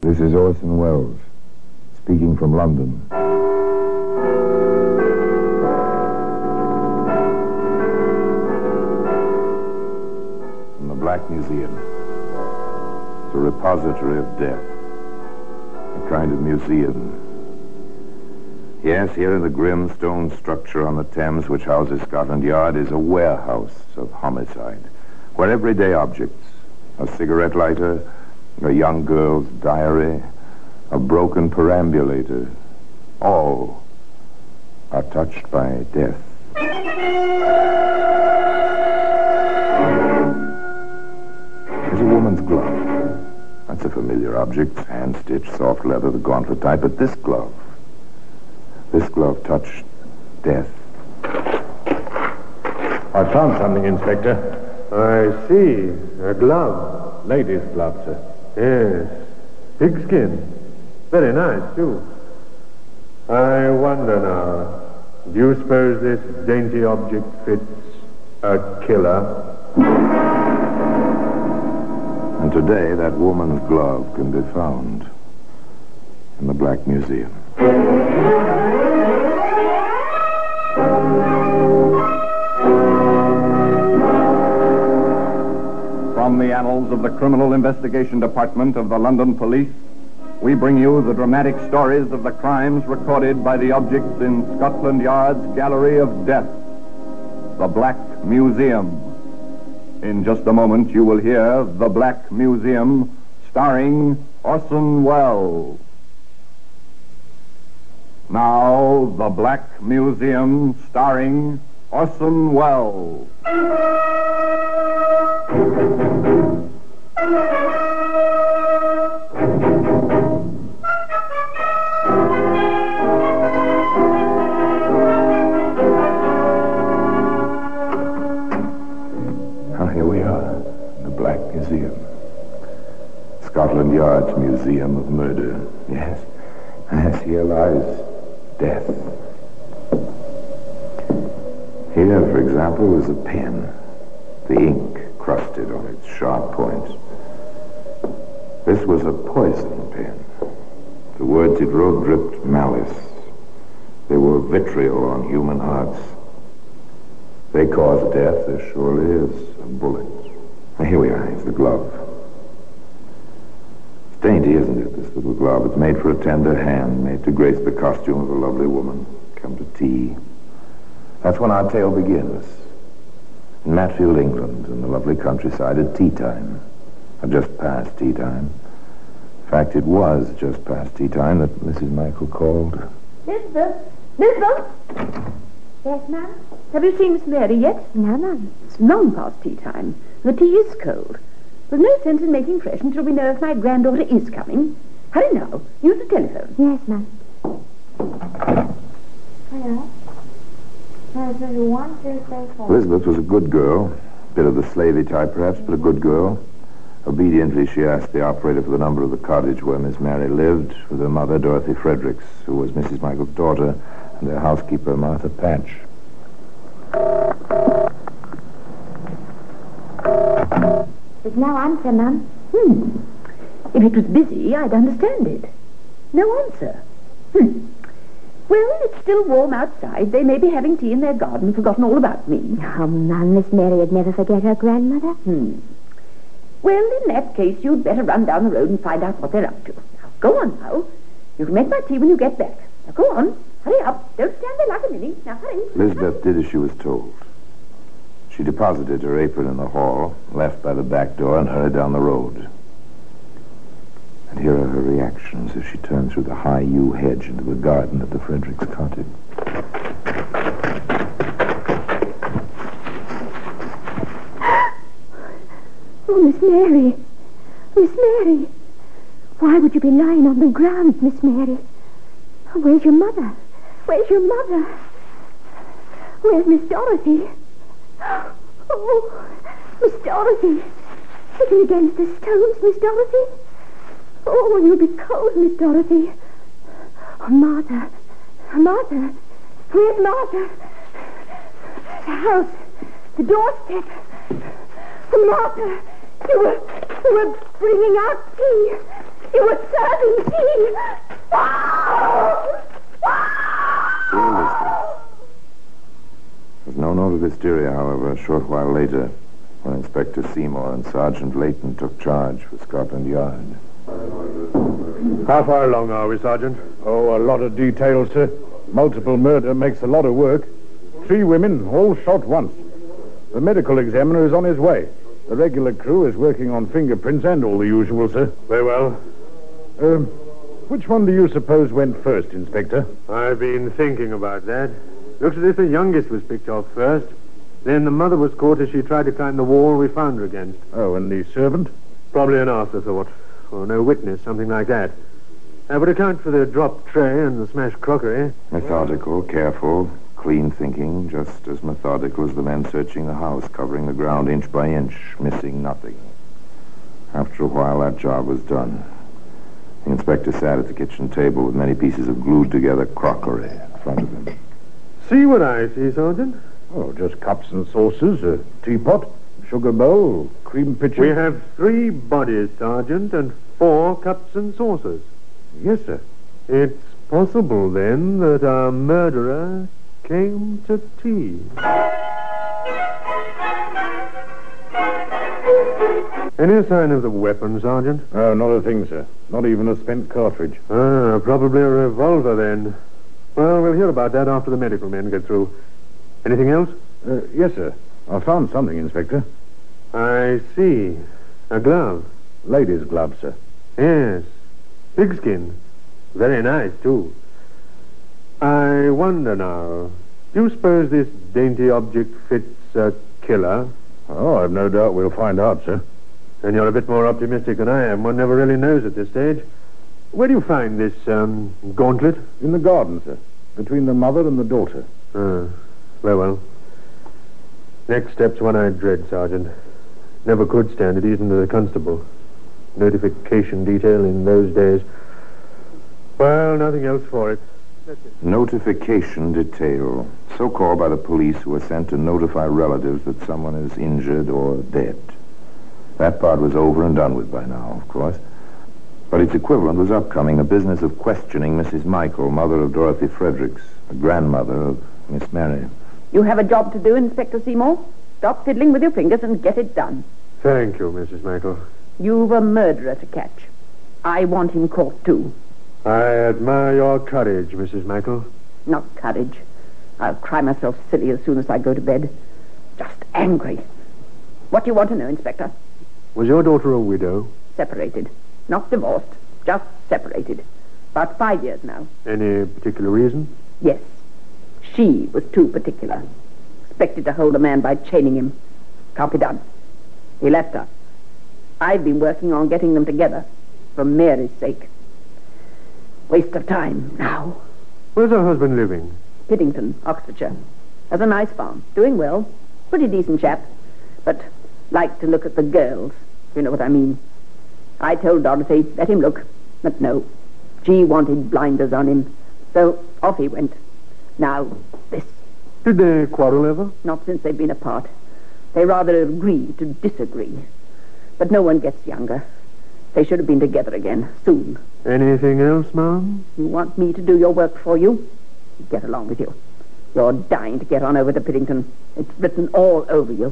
This is Orson Welles, speaking from London. In the Black Museum. It's a repository of death. A kind of museum. Yes, here in the grim stone structure on the Thames which houses Scotland Yard is a warehouse of homicide, where everyday objects, a cigarette lighter, a young girl's diary, a broken perambulator, all are touched by death. There's a woman's glove. That's a familiar object, hand-stitched, soft leather, the gauntlet type, but this glove touched death. I found something, Inspector. I see. A glove. Lady's glove, sir. Yes. Pigskin. Very nice, too. I wonder now, do you suppose this dainty object fits a killer? And today, that woman's glove can be found in the Black Museum. From the annals of the Criminal Investigation Department of the London Police, we bring you the dramatic stories of the crimes recorded by the objects in Scotland Yard's Gallery of Death, the Black Museum. In just a moment, you will hear The Black Museum, starring Orson Welles. Now, The Black Museum, starring Orson Welles. Here we are, in the Black Museum. Scotland Yard's Museum of Murder. Yes, here lies death. Here, for example, is a pen, the ink crusted on its sharp points. This was a poison pen. The words it wrote dripped malice. They were vitriol on human hearts. They cause death as surely as a bullet. Now, here we are. Here's the glove. It's dainty, isn't it, this little glove? It's made for a tender hand, made to grace the costume of a lovely woman. Come to tea. That's when our tale begins. In Matfield, England, in the lovely countryside at tea time. Or just past tea time. In fact, it was just past tea time that Mrs. Michael called. Elizabeth! Elizabeth! Yes, ma'am? Have you seen Miss Mary yet? No, ma'am. It's long past tea time. The tea is cold. There's no sense in making fresh until we know if my granddaughter is coming. Hurry now. Use the telephone. Yes, ma'am. Hello? Elizabeth was a good girl. A bit of the slavey type, perhaps, but a good girl. Obediently, she asked the operator for the number of the cottage where Miss Mary lived, with her mother, Dorothy Fredericks, who was Mrs. Michael's daughter, and their housekeeper, Martha Patch. There's no answer, ma'am. If it was busy, I'd understand it. No answer. Well, it's still warm outside. They may be having tea in their garden and forgotten all about me. Oh, Mum, Miss Mary would never forget her grandmother. Well, in that case, you'd better run down the road and find out what they're up to. Now, go on now. You can make my tea when you get back. Now, go on. Hurry up. Don't stand there like a ninny. Now, hurry. Elizabeth did as she was told. She deposited her apron in the hall, left by the back door, and hurried down the road. And here are her reactions as she turned through the high yew hedge into the garden at the Fredericks cottage. Oh, Miss Mary. Miss Mary. Why would you be lying on the ground, Miss Mary? Where's your mother? Where's your mother? Where's Miss Dorothy? Oh, Miss Dorothy. Sitting against the stones, Miss Dorothy. Oh, you'll be cold, Miss Dorothy. Oh, Martha. Martha. Where's Martha? The house. The doorstep. Martha. You were bringing out tea. You were serving tea. Still listening. There was no note of hysteria, however, a short while later, when Inspector Seymour and Sergeant Layton took charge for Scotland Yard. How far along are we, Sergeant? Oh, a lot of details, sir. Multiple murder makes a lot of work. 3 women, all shot once. The medical examiner is on his way. The regular crew is working on fingerprints and all the usual, sir. Very well. Which one do you suppose went first, Inspector? I've been thinking about that. Looks as if the youngest was picked off first. Then the mother was caught as she tried to climb the wall we found her against. Oh, and the servant? Probably an afterthought. Or no witness, something like that. That would account for the dropped tray and the smashed crockery. Methodical, careful, clean thinking, just as methodical as the men searching the house, covering the ground inch by inch, missing nothing. After a while, that job was done. The inspector sat at the kitchen table with many pieces of glued-together crockery in front of him. See what I see, Sergeant? Oh, just cups and saucers, a teapot, sugar bowl, cream pitcher. We have 3 bodies, Sergeant, and 4 cups and saucers. Yes, sir. It's possible, then, that our murderer came to tea. Any sign of the weapon, Sergeant? Oh, not a thing, sir. Not even a spent cartridge. Ah, probably a revolver, then. Well, we'll hear about that after the medical men get through. Anything else? Yes, sir. I found something, Inspector. I see. A glove. Ladies' glove, sir. Yes. Pigskin. Very nice, too. I wonder now, do you suppose this dainty object fits a killer? Oh, I've no doubt we'll find out, sir. And you're a bit more optimistic than I am. One never really knows at this stage. Where do you find this, gauntlet? In the garden, sir. Between the mother and the daughter. Very well. Next step's one I dread, Sergeant. Never could stand it, even to the constable. Notification detail in those days. Well, nothing else for it. That's it. Notification detail, so called by the police who are sent to notify relatives that someone is injured or dead. That part was over and done with by now, of course. But its equivalent was upcoming, the business of questioning Mrs. Michael, mother of Dorothy Fredericks, the grandmother of Miss Mary. You have a job to do, Inspector Seymour. Stop fiddling with your fingers and get it done. Thank you, Mrs. Michael. You've a murderer to catch. I want him caught, too. I admire your courage, Mrs. Michael. Not courage. I'll cry myself silly as soon as I go to bed. Just angry. What do you want to know, Inspector? Was your daughter a widow? Separated. Not divorced. Just separated. About 5 years now. Any particular reason? Yes. She was too particular. Expected to hold a man by chaining him. Can't be done. He left her. I've been working on getting them together. For Mary's sake. Waste of time now. Where's her husband living? Piddington, Oxfordshire. Has a nice farm. Doing well. Pretty decent chap. But liked to look at the girls. If you know what I mean. I told Dorothy, let him look. But no. She wanted blinders on him. So off he went. Now, this. Did they quarrel ever? Not since they've been apart. They rather agree to disagree. But no one gets younger. They should have been together again, soon. Anything else, Mom? You want me to do your work for you? Get along with you. You're dying to get on over to Piddington. It's written all over you.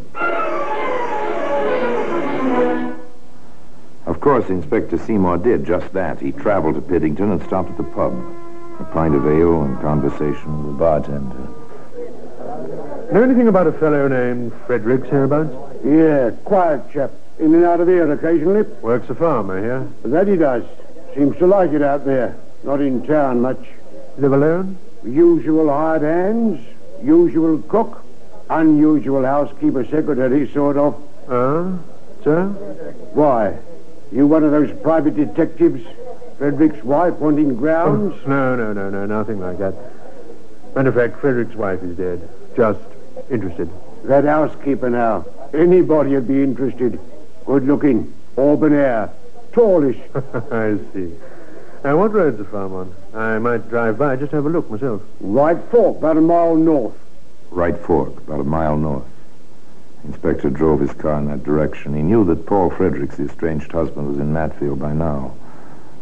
Of course, Inspector Seymour did just that. He traveled to Piddington and stopped at the pub. A pint of ale and conversation with the bartender. Know anything about a fellow named Fredericks hereabouts? Yeah, quiet chap. In and out of here occasionally. Works a farm, I hear. That he does. Seems to like it out there. Not in town much. Live alone? Usual hired hands, usual cook, unusual housekeeper secretary, sort of. Sir? Why? You one of those private detectives? Frederick's wife wanting grounds? No, nothing like that. Matter of fact, Frederick's wife is dead. Just interested. That housekeeper now. Anybody'd be interested. Good looking, auburn hair, tallish. I see. What road's the farm on? I might drive by, just have a look myself. Right fork, about a mile north. Right fork, about a mile north. Inspector drove his car in that direction. He knew that Paul Fredericks, the estranged husband, was in Matfield by now.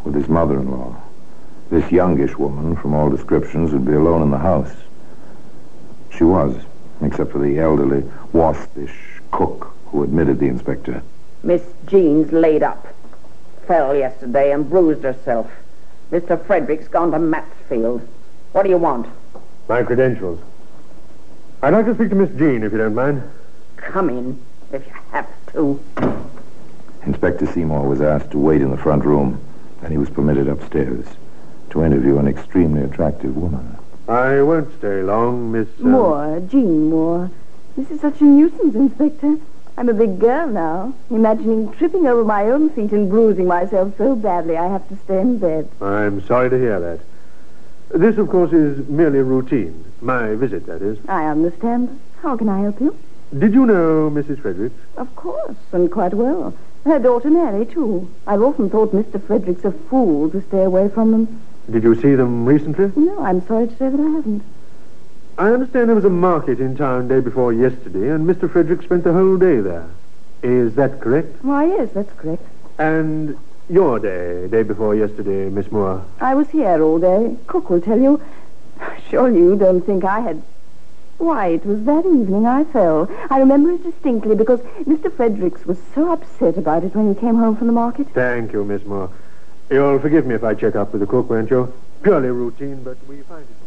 with his mother-in-law. This youngish woman, from all descriptions, would be alone in the house. She was, except for the elderly, waspish cook who admitted the inspector. Miss Jean's laid up. Fell yesterday and bruised herself. Mr. Frederick's gone to Matsfield. What do you want? My credentials. I'd like to speak to Miss Jean, if you don't mind. Come in, if you have to. Inspector Seymour was asked to wait in the front room, and he was permitted upstairs to interview an extremely attractive woman. I won't stay long, Miss... Moore, Jean Moore. This is such a nuisance, Inspector. I'm a big girl now, imagining tripping over my own feet and bruising myself so badly I have to stay in bed. I'm sorry to hear that. This, of course, is merely routine. My visit, that is. I understand. How can I help you? Did you know Mrs. Fredericks? Of course, and quite well. Her daughter Mary, too. I've often thought Mr. Frederick's a fool to stay away from them. Did you see them recently? No, I'm sorry to say that I haven't. I understand there was a market in town day before yesterday, and Mr. Frederick spent the whole day there. Is that correct? Why, yes, that's correct. And your day before yesterday, Miss Moore? I was here all day. Cook will tell you. Surely you don't think I had... Why, it was that evening I fell. I remember it distinctly because Mr. Fredericks was so upset about it when he came home from the market. Thank you, Miss Moore. You'll forgive me if I check up with the cook, won't you? Purely routine, but we find it...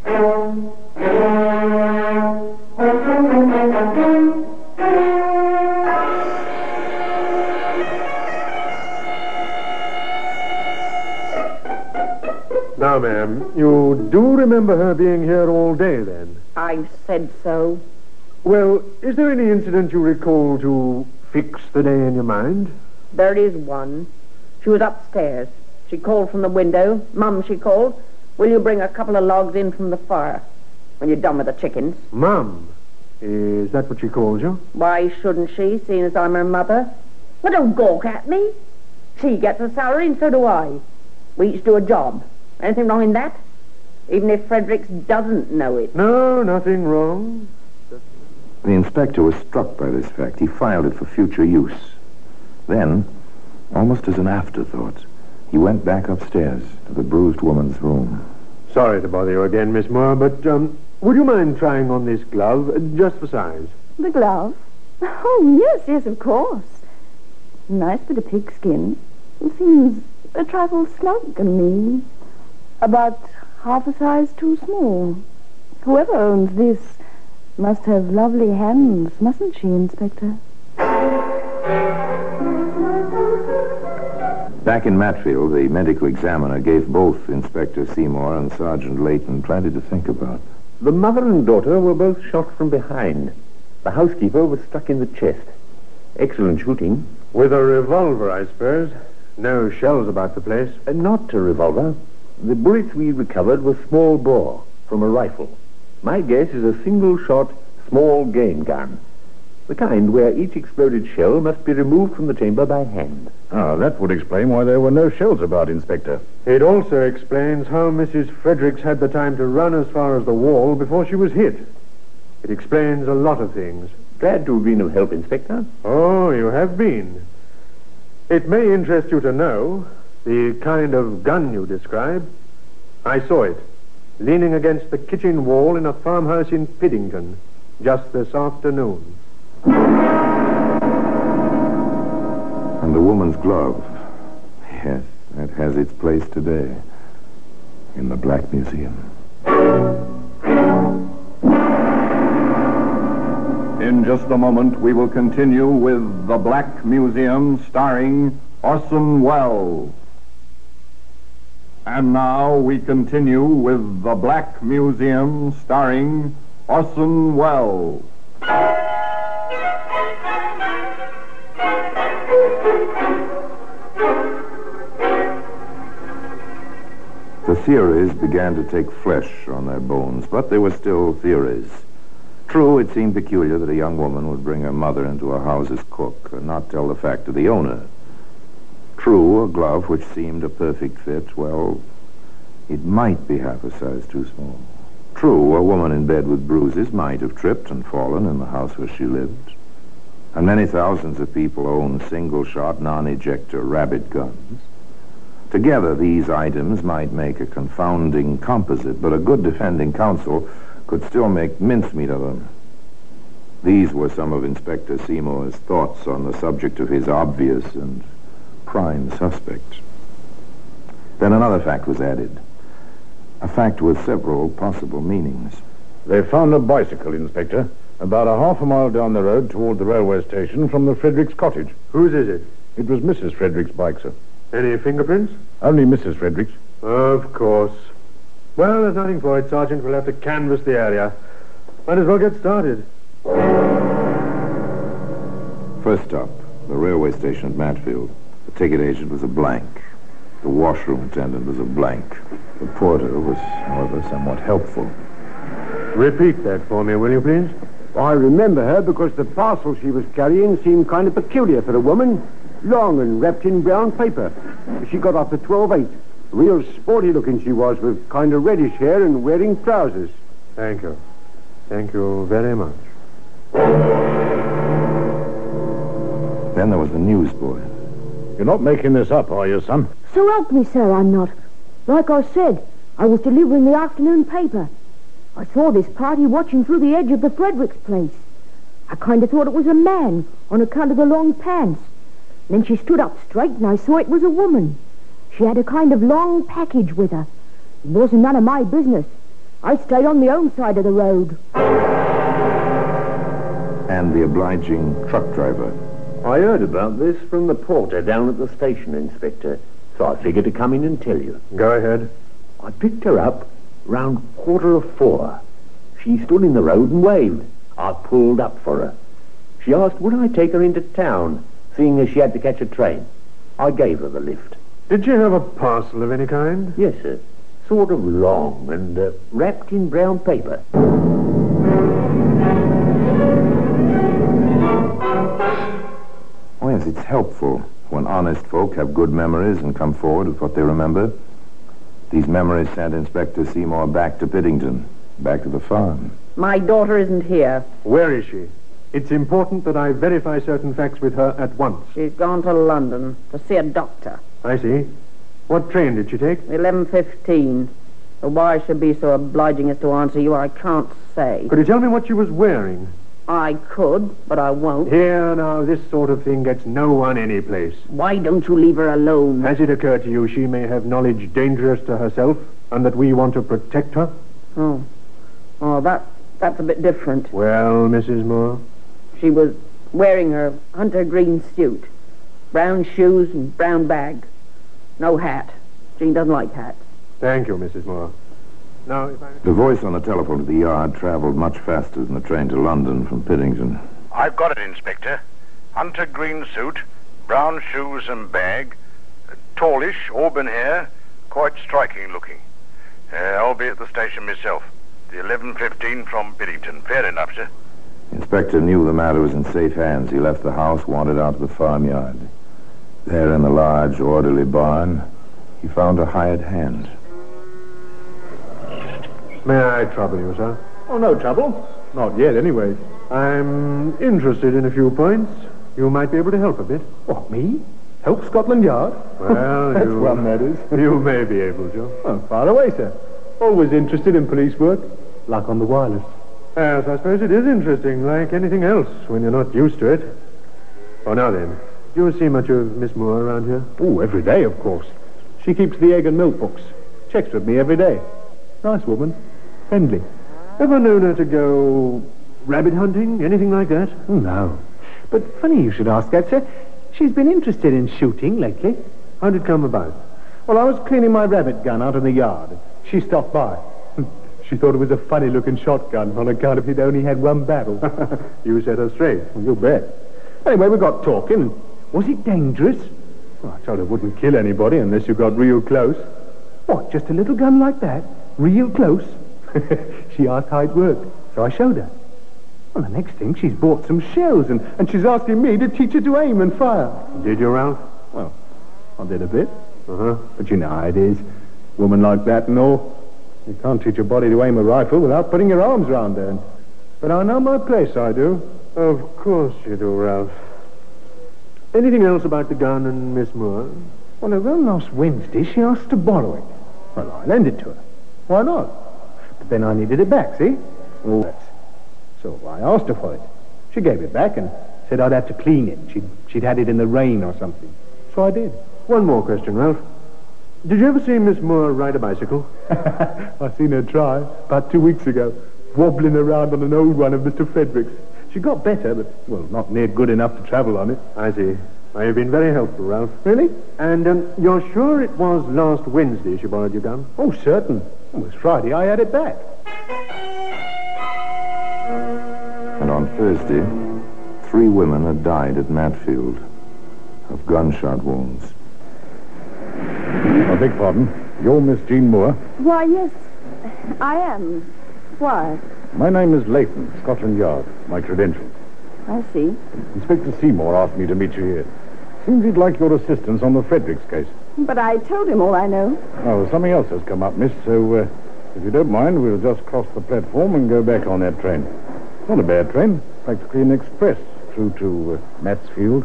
Now, ma'am, you do remember her being here all day, then? I've said so. Well, is there any incident you recall to fix the day in your mind? There is one. She was upstairs. She called from the window. Mum, she called. Will you bring a couple of logs in from the fire when you're done with the chickens? Mum? Is that what she called you? Why shouldn't she, seeing as I'm her mother? Well, don't gawk at me. She gets a salary and so do I. We each do a job. Anything wrong in that? Even if Fredericks doesn't know it. No, nothing wrong. The inspector was struck by this fact. He filed it for future use. Then, almost as an afterthought, he went back upstairs to the bruised woman's room. Sorry to bother you again, Miss Moore, but would you mind trying on this glove, just for size? The glove? Oh, yes, of course. Nice bit of pigskin. It seems a trifle snug and me. About half a size too small. Whoever owns this must have lovely hands, mustn't she, Inspector? Back in Matfield, the medical examiner gave both Inspector Seymour and Sergeant Layton plenty to think about. The mother and daughter were both shot from behind. The housekeeper was struck in the chest. Excellent shooting. With a revolver, I suppose. No shells about the place. Not a revolver. The bullets we recovered were small bore from a rifle. My guess is a single-shot, small game gun. The kind where each exploded shell must be removed from the chamber by hand. Ah, that would explain why there were no shells about, Inspector. It also explains how Mrs. Fredericks had the time to run as far as the wall before she was hit. It explains a lot of things. Glad to have been of help, Inspector. Oh, you have been. It may interest you to know the kind of gun you describe. I saw it, leaning against the kitchen wall in a farmhouse in Piddington, just this afternoon. And the woman's glove, yes, it has its place today in the Black Museum. In just a moment, we will continue with The Black Museum, starring Orson Welles. And now we continue with The Black Museum, starring Orson Welles. The theories began to take flesh on their bones, but they were still theories. True, it seemed peculiar that a young woman would bring her mother into a house as cook and not tell the fact to the owner. True, a glove which seemed a perfect fit, well, it might be half a size too small. True, a woman in bed with bruises might have tripped and fallen in the house where she lived. And many thousands of people own single-shot, non-ejector rabbit guns. Together, these items might make a confounding composite, but a good defending counsel could still make mincemeat of them. These were some of Inspector Seymour's thoughts on the subject of his obvious and prime suspect. Then another fact was added. A fact with several possible meanings. They found a bicycle, Inspector, about a half a mile down the road toward the railway station from the Fredericks cottage. Whose is it? It was Mrs. Fredericks' bike, sir. Any fingerprints? Only Mrs. Fredericks. Of course. Well, there's nothing for it, Sergeant. We'll have to canvass the area. Might as well get started. First stop, the railway station at Matfield. The ticket agent was a blank. The washroom attendant was a blank. The porter was, however, somewhat helpful. Repeat that for me, will you, please? I remember her because the parcel she was carrying seemed kind of peculiar for a woman. Long and wrapped in brown paper. She got off at 12:08. Real sporty looking she was, with kind of reddish hair and wearing trousers. Thank you. Thank you very much. Then there was the newsboy. You're not making this up, are you, son? So help me, sir, I'm not. Like I said, I was delivering the afternoon paper. I saw this party watching through the edge of the Fredericks place. I kind of thought it was a man on account of the long pants. Then she stood up straight and I saw it was a woman. She had a kind of long package with her. It wasn't none of my business. I stayed on the own side of the road. And the obliging truck driver. I heard about this from the porter down at the station, Inspector, so I figured to come in and tell you. Go ahead. I picked her up round 4:15. She stood in the road and waved. I pulled up for her. She asked would I take her into town, seeing as she had to catch a train. I gave her the lift. Did she have a parcel of any kind? Yes, sir. Sort of long and wrapped in brown paper. Oh, yes, it's helpful when honest folk have good memories and come forward with what they remember. These memories sent Inspector Seymour back to Piddington, back to the farm. My daughter isn't here. Where is she? It's important that I verify certain facts with her at once. She's gone to London to see a doctor. I see. What train did she take? 11:15. Why I should be so obliging as to answer you, I can't say. Could you tell me what she was wearing? I could, but I won't. Here, now, this sort of thing gets no one any place. Why don't you leave her alone? Has it occurred to you she may have knowledge dangerous to herself and that we want to protect her? Oh, that's a bit different. Well, Mrs. Moore? She was wearing her hunter green suit, brown shoes and brown bag. No hat. Jean doesn't like hats. Thank you, Mrs. Moore. Now, if I... The voice on the telephone to the yard traveled much faster than the train to London from Piddington. I've got it, Inspector. Hunter green suit, brown shoes and bag, tallish, auburn hair, quite striking looking. I'll be at the station myself. The 11:15 from Piddington. Fair enough, sir. The inspector knew the matter was in safe hands. He left the house, wandered out to the farmyard. There in the large, orderly barn, he found a hired hand. May I trouble you, sir? Oh, no trouble. Not yet, anyway. I'm interested in a few points. You might be able to help a bit. What, me? Help Scotland Yard? Well, That's one, that is. You may be able to. Oh, far away, sir. Always interested in police work. Like on the wireless. Yes, I suppose it is interesting, like anything else, when you're not used to it. Oh, now then, do you see much of Miss Moore around here? Oh, every day, of course. She keeps the egg and milk books. Checks with me every day. Nice woman. Friendly. Ever known her to go rabbit hunting, anything like that? No. But funny you should ask that, sir. She's been interested in shooting lately. How'd it come about? Well, I was cleaning my rabbit gun out in the yard. She stopped by. She thought it was a funny-looking shotgun on account of it only had one barrel. You set her straight. You bet. Anyway, we got talking. Was it dangerous? Well, I told her it wouldn't kill anybody unless you got real close. What, just a little gun like that? Real close? She asked how it worked, so I showed her. Well, the next thing, she's bought some shells, and she's asking me to teach her to aim and fire. Did you, Ralph? Well, I did a bit. But you know how it is. Woman like that and all. You can't teach a body to aim a rifle without putting your arms round her. But I know my place, I do. Of course you do, Ralph. Anything else about the gun and Miss Moore? Well, around last Wednesday, she asked to borrow it. Well, I lent it to her. Why not? But then I needed it back, see? All that. So I asked her for it. She gave it back and said I'd have to clean it. She'd had it in the rain or something. So I did. One more question, Ralph. Did you ever see Miss Moore ride a bicycle? I seen her try about 2 weeks ago, wobbling around on an old one of Mr. Frederick's. She got better, but, well, not near good enough to travel on it. I see. Well, you've been very helpful, Ralph. Really? And you're sure it was last Wednesday she borrowed your gun? Oh, certain. It was Friday. I had it back. And on Thursday, 3 women had died at Matfield of gunshot wounds. I beg pardon. You're Miss Jean Moore? Why, yes, I am. Why? My name is Leighton, Scotland Yard. My credentials. I see. Inspector Seymour asked me to meet you here. Seems he'd like your assistance on the Fredericks case. But I told him all I know. Oh, something else has come up, miss, so if you don't mind, we'll just cross the platform and go back on that train. Not a bad train. Practically an express through to Matsfield.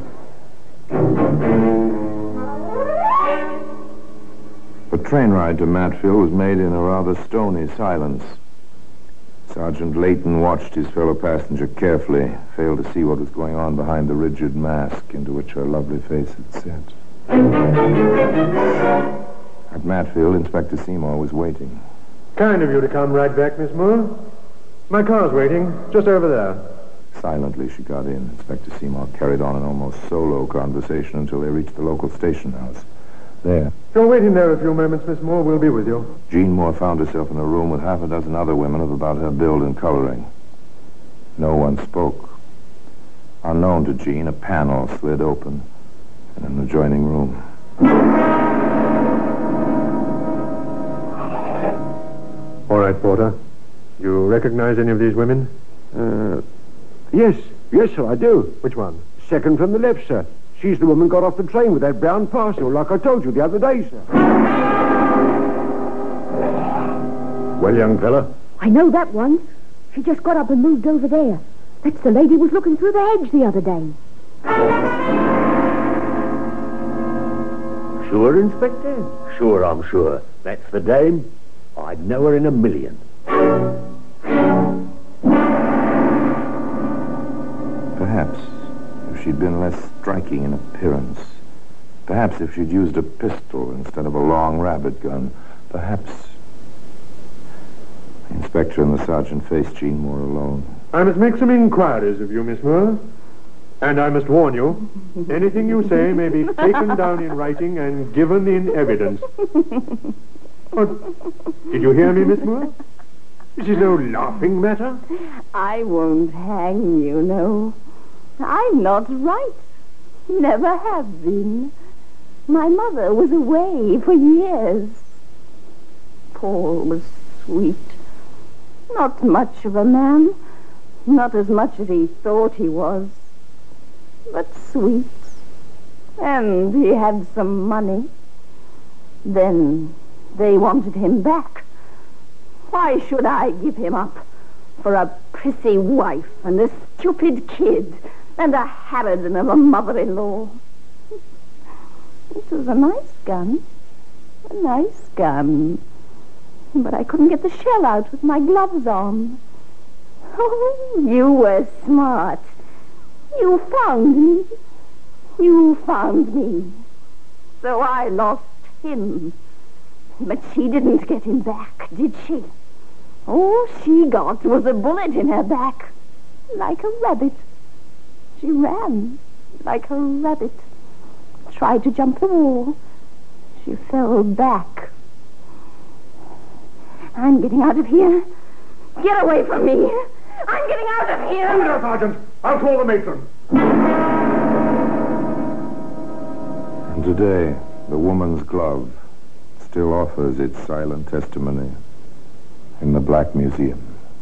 The train ride to Matfield was made in a rather stony silence. Sergeant Leighton watched his fellow passenger carefully, failed to see what was going on behind the rigid mask into which her lovely face had set. At Matfield, Inspector Seymour was waiting. Kind of you to come right back, Miss Moore. My car's waiting, just over there. Silently, she got in. Inspector Seymour carried on an almost solo conversation until they reached the local station house. There, If you're waiting there a few moments, Miss Moore, we'll be with you. Jean Moore found herself in a room with half a dozen other women of about her build and coloring. No one spoke. Unknown to Jean, a panel slid open in an adjoining room. All right, Porter. You recognize any of these women? Yes, sir, I do. Which one? Second from the left, sir. She's the woman got off the train with that brown parcel, like I told you the other day, sir. Well, young fella, I know that one. She just got up and moved over there. That's the lady who was looking through the hedge the other day. Sure, Inspector? Sure, I'm sure. That's the dame. I'd know her in a million. Perhaps if she'd been less striking in appearance, perhaps if she'd used a pistol instead of a long rabbit gun, perhaps... The inspector and the sergeant faced Jean Moore alone. I must make some inquiries of you, Miss Moore. And I must warn you, anything you say may be taken down in writing and given in evidence. What? Did you hear me, Miss Moore? This is no laughing matter. I won't hang you, no. I'm not right. Never have been. My mother was away for years. Paul was sweet. Not much of a man. Not as much as he thought he was. But sweet. And he had some money. Then they wanted him back. Why should I give him up for a prissy wife and a stupid kid and a harridan of a mother-in-law? It was a nice gun. A nice gun. But I couldn't get the shell out with my gloves on. Oh, you were smart. You found me. You found me. So I lost him. But she didn't get him back, did she? All she got was a bullet in her back. Like a rabbit. She ran like a rabbit. Tried to jump the wall. She fell back. I'm getting out of here. Get away from me. I'm getting out of here. Hold there, Sergeant. I'll call the matron. And today, the woman's glove still offers its silent testimony in the Black Museum.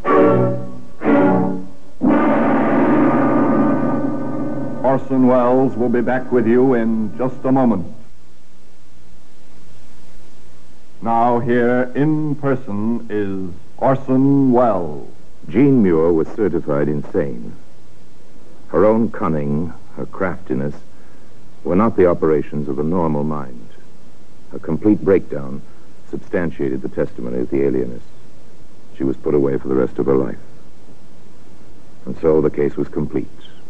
Orson Welles will be back with you in just a moment. Now here in person is Orson Welles. Jean Muir was certified insane. Her own cunning, her craftiness, were not the operations of a normal mind. A complete breakdown substantiated the testimony of the alienist. She was put away for the rest of her life. And so the case was complete.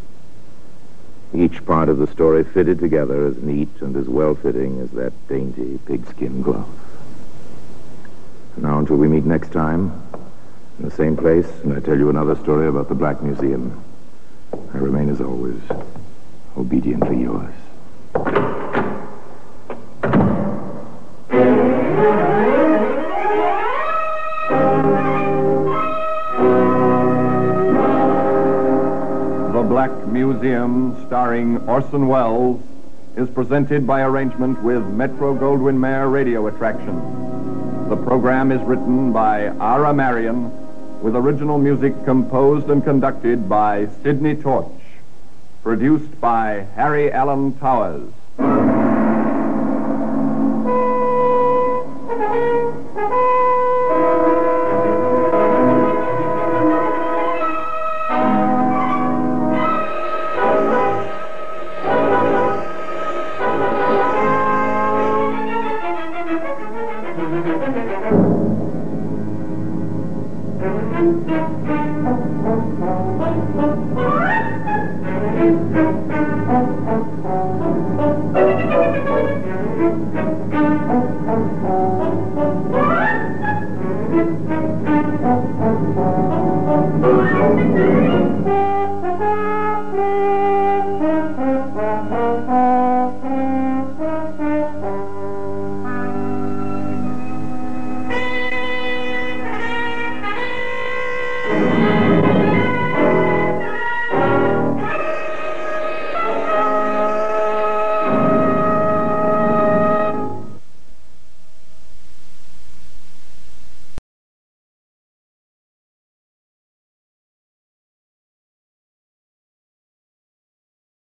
Each part of the story fitted together as neat and as well-fitting as that dainty pigskin glove. Now, until we meet next time, in the same place, and I tell you another story about the Black Museum, I remain, as always, obediently yours. The Black Museum, starring Orson Welles, is presented by arrangement with Metro-Goldwyn-Mayer Radio Attraction. The program is written by Ara Marion, with original music composed and conducted by Sidney Torch. Produced by Harry Allen Towers. Thank you.